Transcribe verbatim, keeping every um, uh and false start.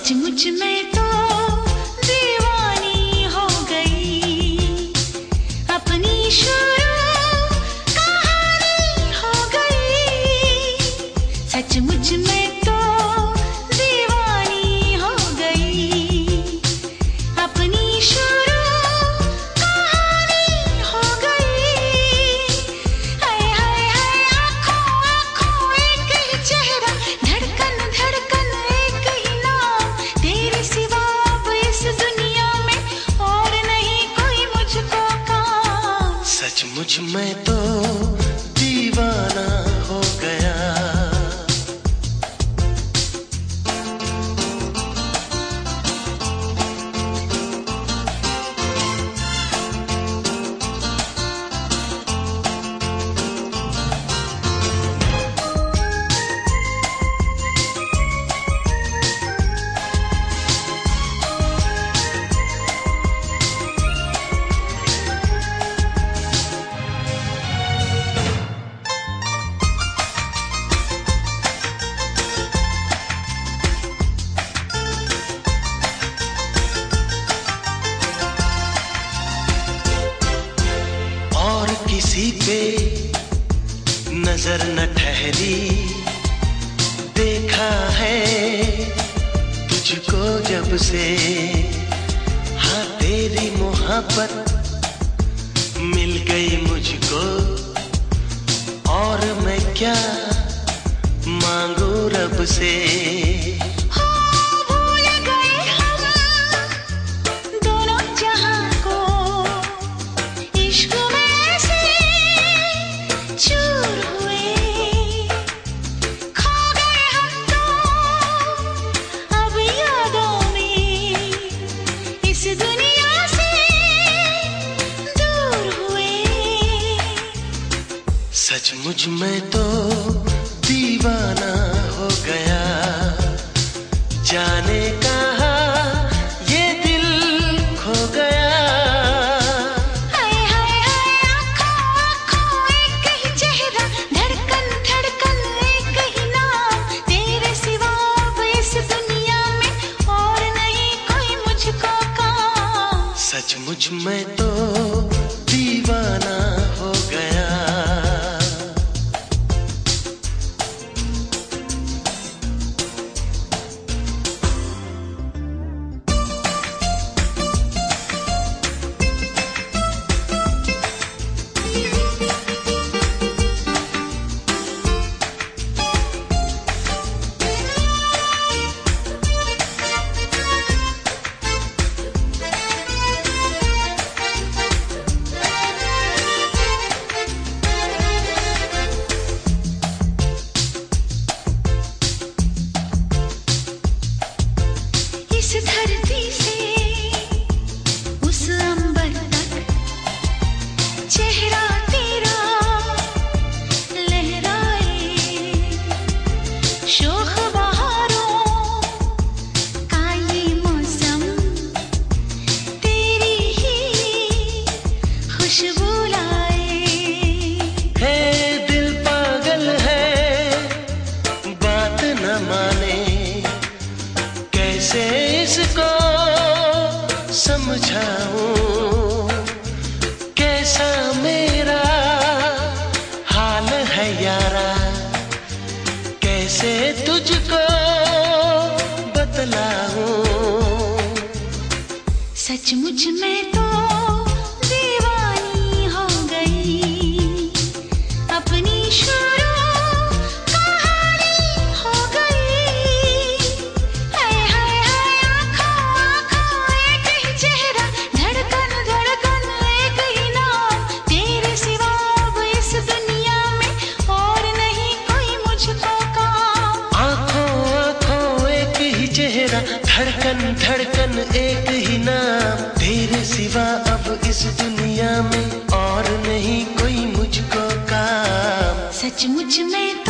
सचमुच में तो दीवानी हो गई, अपनी शुरू कहानी हो गई। सचमुच में तो दीवानी हो गई, अपनी शुरू कहानी हो गई। हाय हाय हाय आँखों आँखों एक ही चेहरा, धड़कन धड़कन एक ही नाम, तेरे सिवा अब इस दुनिया में और नहीं कोई मुझको काम। सचमुच मैं तो दीवाना हो गया। किसी पे नजर न ठहरी, देखा है तुझको जब से। हाँ तेरी मोहब्बत मिल गई मुझको, और मैं क्या मांगू रब से। सचमुच मैं तो दीवाना हो गया, जाने कहाँ ये दिल खो गया। हाय हाय हाय आँखों आँखों एक ही चेहरा, धड़कन धड़कन एक ही नाम, तेरे सिवा अब इस दुनिया में और नहीं कोई मुझको काम। सचमुच मैं तो दीवाना हो गया। इस धरती से उस अंबर तक चेहरा तेरा लहराए, शोख बहारों का ये मौसम तेरी ही खुशबू लाए। है दिल पागल है बात न माने, कैसे इसको समझाऊं, कैसा मेरा हाल है यारा, कैसे तुझको बतलाऊं। सचमुच में तो दीवानी हो गई, अपनी शुरू कहानी हो गई। हाय हाय हाय आँखों आँखों एक ही चेहरा, धड़कन धड़कन एक ही नाम, तेरे सिवा अब इस दुनिया में और नहीं कोई मुझको काम। आँखों आँखों एक ही चेहरा, धड़कन धड़कन एक ही नाम, तेरे सिवा अब इस दुनिया में और नहीं कोई मुझको काम। सचमुच में